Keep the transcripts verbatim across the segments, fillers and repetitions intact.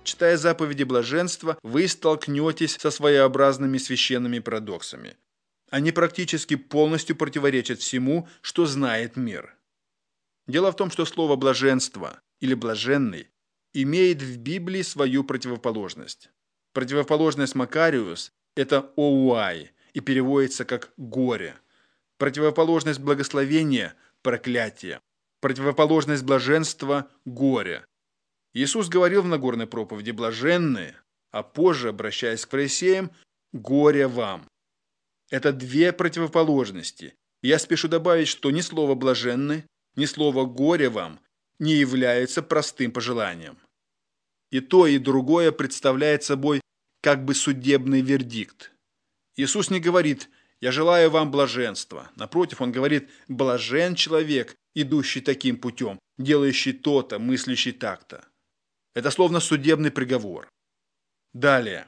Читая заповеди блаженства, вы столкнетесь со своеобразными священными парадоксами. Они практически полностью противоречат всему, что знает мир. Дело в том, что слово «блаженство» или «блаженный» имеет в Библии свою противоположность. Противоположность Макариус – это «оуай» и переводится как «горе». Противоположность благословения – проклятие. Противоположность блаженства – горе. Иисус говорил в Нагорной проповеди «блаженные», а позже, обращаясь к фарисеям, «горе вам». Это две противоположности. Я спешу добавить, что ни слово «блаженны», ни слово «горе вам» не являются простым пожеланием. И то, и другое представляет собой как бы судебный вердикт. Иисус не говорит «я желаю вам блаженства». Напротив, Он говорит «блажен человек, идущий таким путем, делающий то-то, мыслящий так-то». Это словно судебный приговор. Далее.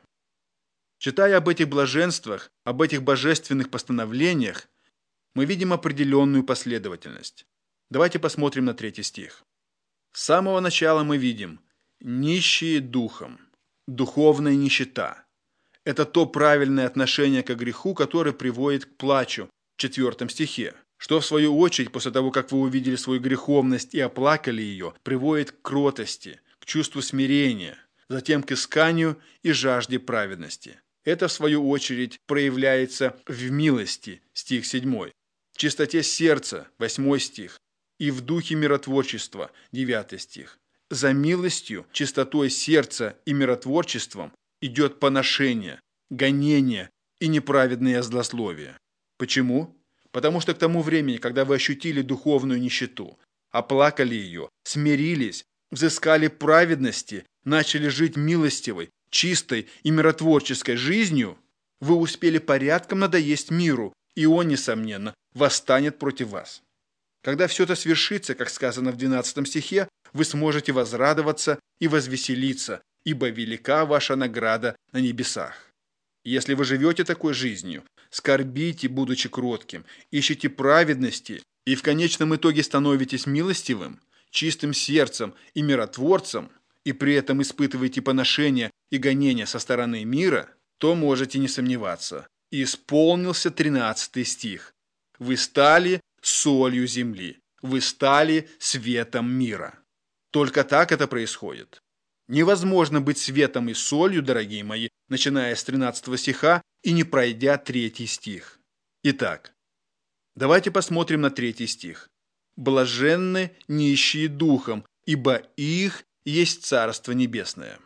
Читая об этих блаженствах, об этих божественных постановлениях, мы видим определенную последовательность. Давайте посмотрим на третий стих. С самого начала мы видим «нищие духом», духовная нищета. Это то правильное отношение к греху, которое приводит к плачу в четвертом стихе, что в свою очередь, после того, как вы увидели свою греховность и оплакали ее, приводит к кротости, к чувству смирения, затем к исканию и жажде праведности. Это, в свою очередь, проявляется в милости, стих седьмой, в чистоте сердца, восьмой стих, и в духе миротворчества, девятый стих. За милостью, чистотой сердца и миротворчеством идет поношение, гонение и неправедное злословие. Почему? Потому что к тому времени, когда вы ощутили духовную нищету, оплакали ее, смирились, взыскали праведности, начали жить милостивой, чистой и миротворческой жизнью, вы успели порядком надоесть миру, и он, несомненно, восстанет против вас. Когда все это свершится, как сказано в двенадцатом стихе, вы сможете возрадоваться и возвеселиться, ибо велика ваша награда на небесах. Если вы живете такой жизнью, скорбите, будучи кротким, ищите праведности и в конечном итоге становитесь милостивым, чистым сердцем и миротворцем, и при этом испытываете поношение и гонения со стороны мира, то можете не сомневаться. И исполнился тринадцатый стих. Вы стали солью земли, вы стали светом мира. Только так это происходит. Невозможно быть светом и солью, дорогие мои, начиная с тринадцатого стиха и не пройдя третий стих. Итак, давайте посмотрим на третий стих. «Блаженны нищие духом, ибо их есть Царство Небесное».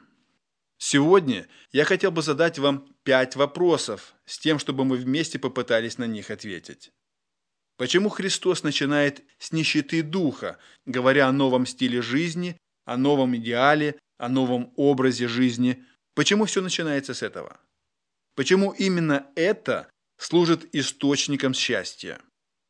Сегодня я хотел бы задать вам пять вопросов с тем, чтобы мы вместе попытались на них ответить. Почему Христос начинает с нищеты духа, говоря о новом стиле жизни, о новом идеале, о новом образе жизни? Почему все начинается с этого? Почему именно это служит источником счастья?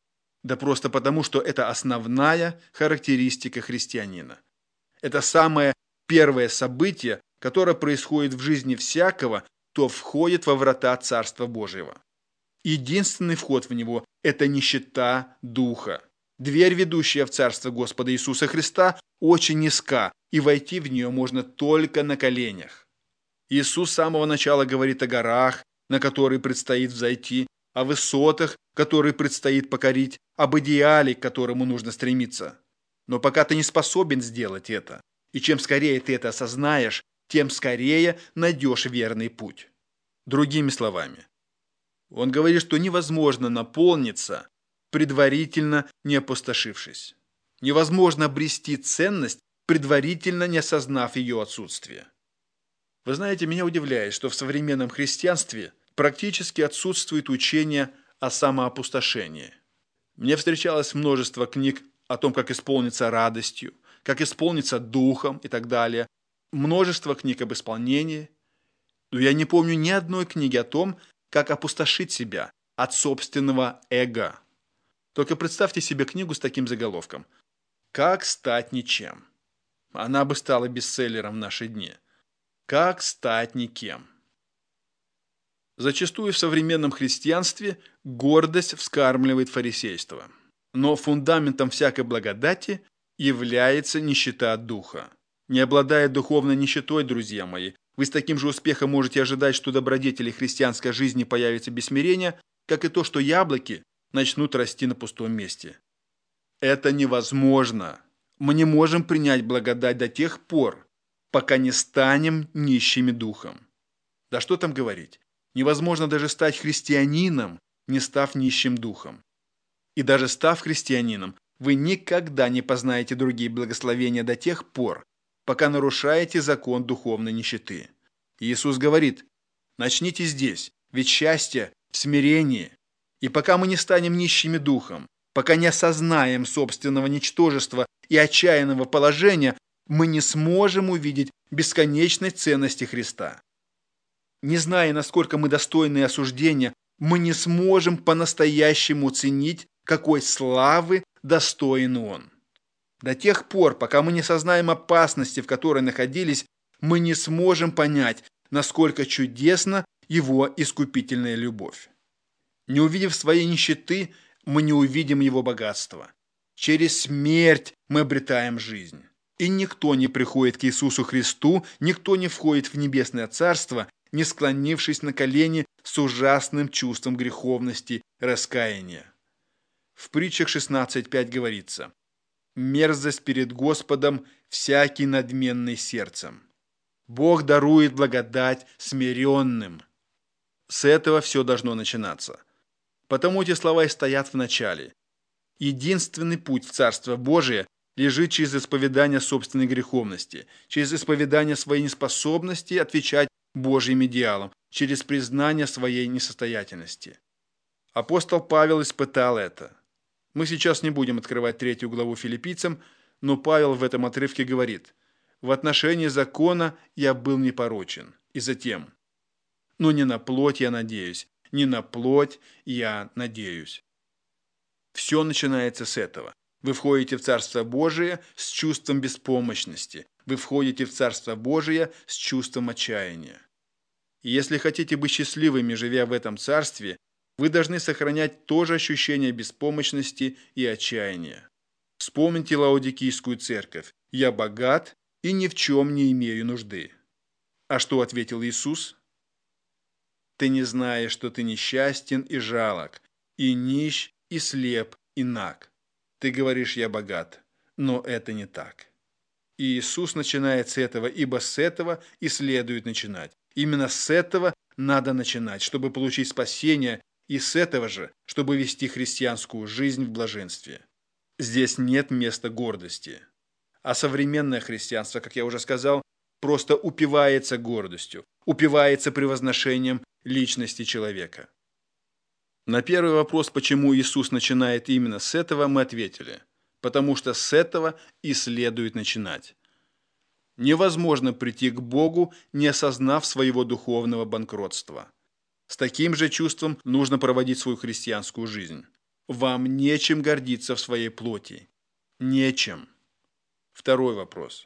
Да просто потому, что это основная характеристика христианина. Это самое первое событие, которое происходит в жизни всякого, кто входит во врата Царства Божьего. Единственный вход в него – это нищета духа. Дверь, ведущая в Царство Господа Иисуса Христа, очень низка, и войти в нее можно только на коленях. Иисус с самого начала говорит о горах, на которые предстоит взойти, о высотах, которые предстоит покорить, об идеале, к которому нужно стремиться. Но пока ты не способен сделать это, и чем скорее ты это осознаешь, тем скорее найдешь верный путь. Другими словами, он говорит, что невозможно наполниться, предварительно не опустошившись. Невозможно обрести ценность, предварительно не осознав ее отсутствие. Вы знаете, меня удивляет, что в современном христианстве практически отсутствует учение о самоопустошении. Мне встречалось множество книг о том, как исполниться радостью, как исполниться духом и так далее. Множество книг об исполнении. Но я не помню ни одной книги о том, как опустошить себя от собственного эго. Только представьте себе книгу с таким заголовком «Как стать ничем». Она бы стала бестселлером в наши дни. «Как стать никем». Зачастую в современном христианстве гордость вскармливает фарисейство. Но фундаментом всякой благодати является нищета духа. Не обладая духовной нищетой, друзья мои, вы с таким же успехом можете ожидать, что добродетели христианской жизни появятся без смирения, как и то, что яблоки начнут расти на пустом месте. Это невозможно. Мы не можем принять благодать до тех пор, пока не станем нищими духом. Да что там говорить? Невозможно даже стать христианином, не став нищим духом. И даже став христианином, вы никогда не познаете другие благословения до тех пор, пока нарушаете закон духовной нищеты. Иисус говорит: начните здесь, ведь счастье в смирении. И пока мы не станем нищими духом, пока не осознаем собственного ничтожества и отчаянного положения, мы не сможем увидеть бесконечной ценности Христа. Не зная, насколько мы достойны осуждения, мы не сможем по-настоящему ценить, какой славы достоин Он. До тех пор, пока мы не сознаем опасности, в которой находились, мы не сможем понять, насколько чудесна Его искупительная любовь. Не увидев своей нищеты, мы не увидим Его богатства. Через смерть мы обретаем жизнь. И никто не приходит к Иисусу Христу, никто не входит в небесное царство, не склонившись на колени с ужасным чувством греховности, раскаяния. В притчах шестнадцать пять говорится: «Мерзость перед Господом всякий надменный сердцем. Бог дарует благодать смиренным». С этого все должно начинаться. Потому эти слова и стоят в начале. Единственный путь в Царство Божие лежит через исповедание собственной греховности, через исповедание своей неспособности отвечать Божьим идеалам, через признание своей несостоятельности. Апостол Павел испытал это. Мы сейчас не будем открывать третью главу Филиппийцам, но Павел в этом отрывке говорит: «В отношении закона я был непорочен». И затем: «Но не на плоть я надеюсь, не на плоть я надеюсь». Все начинается с этого. Вы входите в Царство Божие с чувством беспомощности. Вы входите в Царство Божие с чувством отчаяния. И если хотите быть счастливыми, живя в этом Царстве, вы должны сохранять то же ощущение беспомощности и отчаяния. Вспомните Лаодикийскую церковь: «Я богат и ни в чем не имею нужды». А что ответил Иисус? «Ты не знаешь, что ты несчастен и жалок, и нищ, и слеп, и наг. Ты говоришь: я богат, но это не так». И Иисус начинает с этого, ибо с этого и следует начинать. Именно с этого надо начинать, чтобы получить спасение, и с этого же, чтобы вести христианскую жизнь в блаженстве. Здесь нет места гордости. А современное христианство, как я уже сказал, просто упивается гордостью, упивается превозношением личности человека. На первый вопрос, почему Иисус начинает именно с этого, мы ответили: потому что с этого и следует начинать. Невозможно прийти к Богу, не осознав своего духовного банкротства. С таким же чувством нужно проводить свою христианскую жизнь. Вам нечем гордиться в своей плоти. Нечем. Второй вопрос.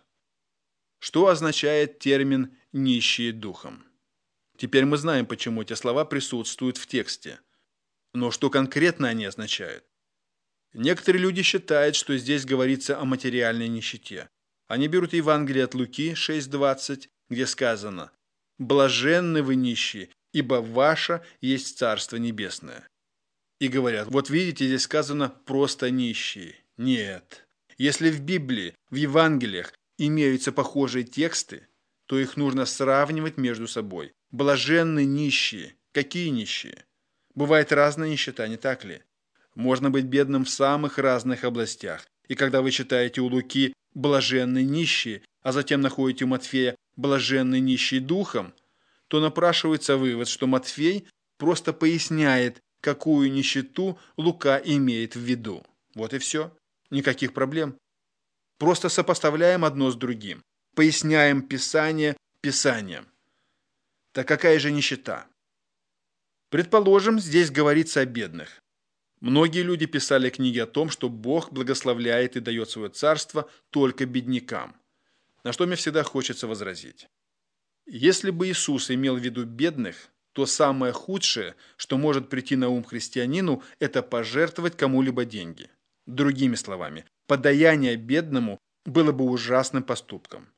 Что означает термин «нищие духом»? Теперь мы знаем, почему эти слова присутствуют в тексте. Но что конкретно они означают? Некоторые люди считают, что здесь говорится о материальной нищете. Они берут Евангелие от Луки шесть двадцать, где сказано: «Блаженны вы нищие, ибо ваше есть Царство Небесное». И говорят: вот видите, здесь сказано просто нищие. Нет. Если в Библии, в Евангелиях имеются похожие тексты, то их нужно сравнивать между собой. Блаженны нищие. Какие нищие? Бывает разная нищета, не так ли? Можно быть бедным в самых разных областях. И когда вы читаете у Луки «блаженны нищие», а затем находите у Матфея «блаженны нищие духом», то напрашивается вывод, что Матфей просто поясняет, какую нищету Лука имеет в виду. Вот и все. Никаких проблем. Просто сопоставляем одно с другим. Поясняем Писание Писанием. Так какая же нищета? Предположим, здесь говорится о бедных. Многие люди писали книги о том, что Бог благословляет и дает свое царство только беднякам. На что мне всегда хочется возразить. Если бы Иисус имел в виду бедных, то самое худшее, что может прийти на ум христианину, это пожертвовать кому-либо деньги. Другими словами, подаяние бедному было бы ужасным поступком.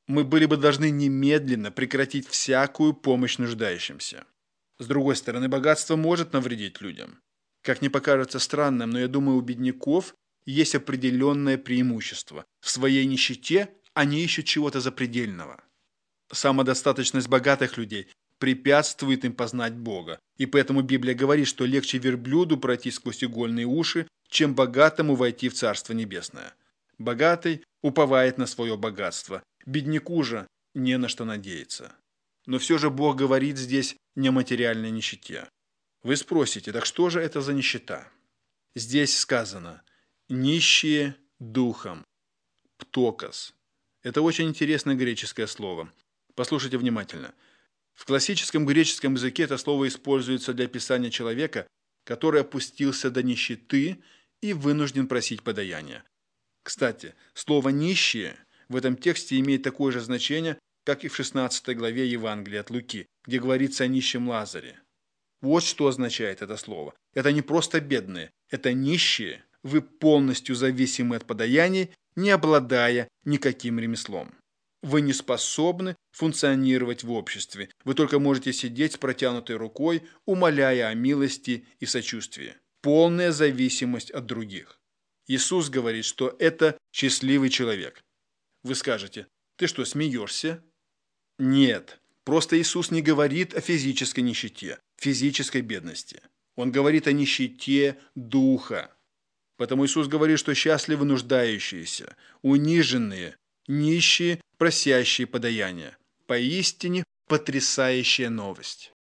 мы были бы должны немедленно прекратить всякую помощь нуждающимся. С другой стороны, богатство может навредить людям. Как ни покажется странным, но я думаю, у бедняков есть определенное преимущество. В своей нищете они ищут чего-то запредельного. Самодостаточность богатых людей препятствует им познать Бога. И поэтому Библия говорит, что легче верблюду пройти сквозь игольные уши, чем богатому войти в Царство Небесное. Богатый уповает на свое богатство, бедняку же не на что надеяться. Но все же Бог говорит здесь не о материальной нищете. Вы спросите, так что же это за нищета? Здесь сказано «нищие духом», «птокос». Это очень интересное греческое слово. Послушайте внимательно. В классическом греческом языке это слово используется для описания человека, который опустился до нищеты и вынужден просить подаяния. Кстати, слово «нищие» в этом тексте имеет такое же значение, как и в шестнадцатой главе Евангелия от Луки, где говорится о нищем Лазаре. Вот что означает это слово. Это не просто бедные, это нищие, вы полностью зависимы от подаяний, не обладая никаким ремеслом. Вы не способны функционировать в обществе, вы только можете сидеть с протянутой рукой, умоляя о милости и сочувствии. Полная зависимость от других. Иисус говорит, что это счастливый человек. Вы скажете, ты что, смеешься? Нет, просто Иисус не говорит о физической нищете, физической бедности. Он говорит о нищете духа. Потому Иисус говорит, что счастливы нуждающиеся, униженные, нищие, просящие подаяния. Поистине потрясающая новость.